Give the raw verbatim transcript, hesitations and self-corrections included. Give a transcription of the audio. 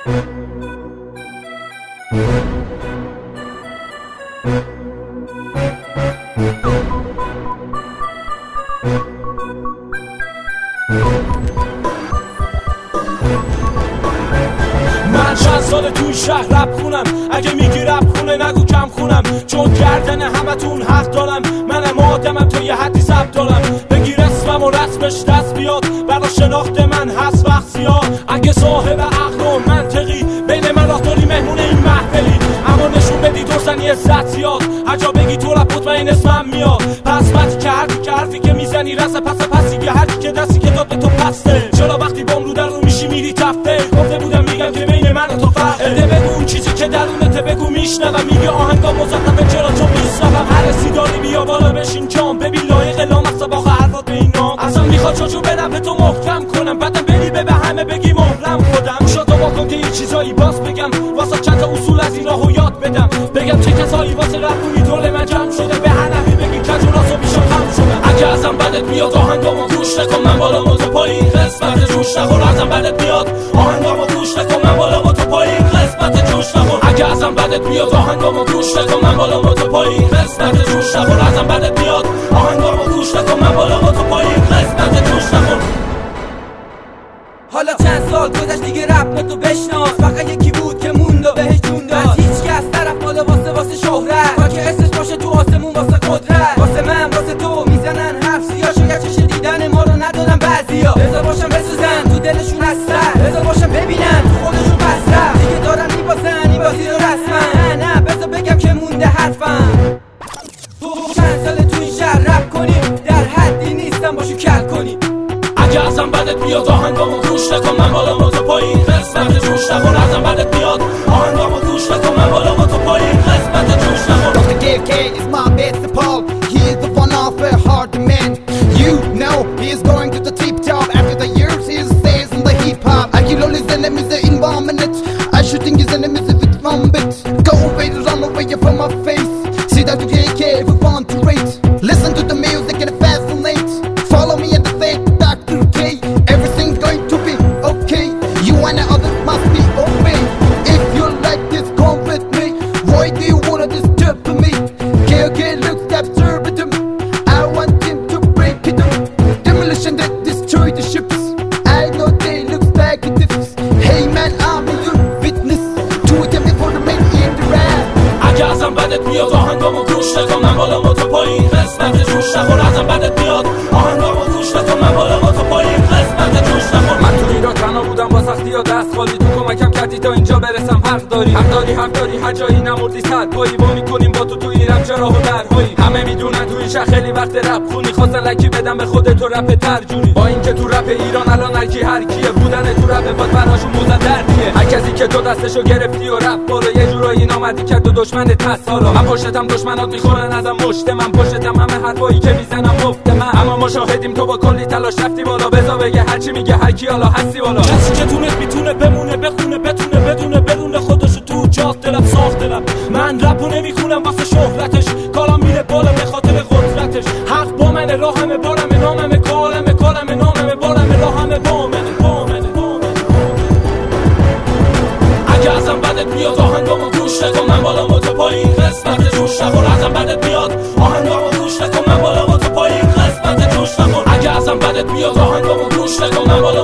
من چند سال توی شهر رپ خونم، اگه میگی رپ خونه نگو کم خونم، چون گردن همتون حق دارم. منم آدمم تا یه حدی ثبت دارم، بگیر اسمم و رسمش دست بیاد، برا شناخت من هست وقت زیاد. اگه صاحب عقل و منطقی بین من راه داری مهمون این محفلی، اما نشون بدی تو زنی عزت زیاد، هر جا بگی تو رپ مطمئن اسمم میاد. پس مدی که حرفی که حرفی که میزنی رسه پس پسی که هرکی که دستی که داد به تو پسته. چرا وقتی بام رو در رو میشی میری تفته؟ گفته بودم میگم که بین من و تو فرقه. ده بگو اون چیزی که درونته بگو میشنوم، میگه آهنگا مزخرفه چرا تو میشنوم. هر سیداری بیا بالا بشین جام، ببین لایق لامصب باخ حرفات به این نام. اصلا میخواد چوچو بدم به تو محکم کنم، بعدم بری به همه بگی مهرم خودم. شاتو واکن که یه چیزایی باز بگم، واسه چند تا اصول از این راهو یاد بدم، بگم چه کسایی واسه رفونی طول من جمع شده، به هر نفی بگی کج و راست و بیشم خم شده. اگه ازم بدت میاد آهنگامو گوش نکن، من بالا و تو پایین قسمت جوش نخور. ازم بدت میاد آهنگامو گوش نکن، من بالا و تو پایین قسمت جوش نخور. اگه ازم بدت میاد آهنگامو گوش نکن، من بالا و تو پایین قسمت جوش نخور. ازم بدت میاد آهنگامو گوش نکن، من بالا و تو پایین قسمت جوش نخور. حالا چند سال گذشت دیگه رپ تو بشناس، فقط یکی بود که موند و بهش جون داد. از هیچ کس طرف مالا واسه واسه شهرت، تا که اسمش باشه تو آسمون واسه قدرت. واسه من واسه تو میزنن حرف سیاه، شاید چش دیدن ما رو ندارن بعضیا. بذار باشم بسوزن تو دلشون هستن، بذار باشم ببینن تو خودشون پس رفت، دیگه دارن میبازن این بازی رو رسمن. نه نه بذار بگم که مونده حرفم. تو چند سال تو این شهر رپ کنی، در حدی نیستم باشو کل کنی. اگه ازم بدت میاد آهنگامو گوش نکن، من بالا و تو پایین قسمت جوش نخور. ازم بدت میاد آهنگامو گوش نکن، من بالا و تو پایین قسمت جوش نخور. Doctor K K is my best Paul, he is the one of a hard man. You know he is going to the tip top, after the years he stays in the hip hop. I kill all his enemies in one minute, I shooting his enemies with one bit. Go away, run away from my face, see that K K if you want to rate. Listen to the music and fascinate, follow me at the fate Doctor K, everything's going to be okay. You and the others must be obeyed. If you like this, come with me. Why do you wanna disturb me? K K looks absurd to me, I want him to break it up. Demolition that destroy the ships, I know they look like this. Hey man, I'm your witness to them before the main in the rap. اگه ازم بدت میاد آهنگامو گوش نکن، من بالا و تو پایین قسمت جوش نخور. ازم بدت میاد آهنگامو گوش نکن، من بالا و تو پایین قسمت جوش نخور. من تو ایران تنها بودم با سختی یا دست خالی، تو کمکم کردی تا اینجا برسم. حق داری حق داری حق داری، هر جایی نمردی صد پایی. با میکنیم با تو تو این رپ چرا و درهایی. همه میدونن تو این شهر خیلی وقت رپ خونی، خواستن لکی بدم به خودت تو رپ ترجونی. با اینکه تو رپ ایران الان هر کی هر کیه، بودن تو رپ پاد براشون موزه دردیه. هر کسی که تو دستشو گرفتی و رپ بالا، یه جورایی نامردی کرد و دشمن پس حالا. من پشتم دشمنات میخورن ازم مشت، من پشتم همه حرفایی که میزنم مفت من. اما ما شاهدیم تو با کلی تلاش رفتی بالا، بذار بگه هر چی میگه هر کی حالا هستی بالا. کسی که تونست میتونه بمونه بخونه بتونه بدونه بدونه خودشو تو جات دلم ساخت دلم. من رپو نمیخونم واسه شهرتش، کارم میره بالا به خاطر قدرتش. حق با منه راهمه بارمه ناممه کارمه کارمه ناممه بارمه راهمه با منه با منه با منه. اگه ازم بدت میاد آهنگامو گوش نکن، من بالا و تو پایین قسمت جوش نخور. ازم بدت میاد آهنگامو گوش نکن، من بالا و تو پایین قسمت جوش نخور. اگه ازم بدت میاد آهنگامو گوش نکن، من بالا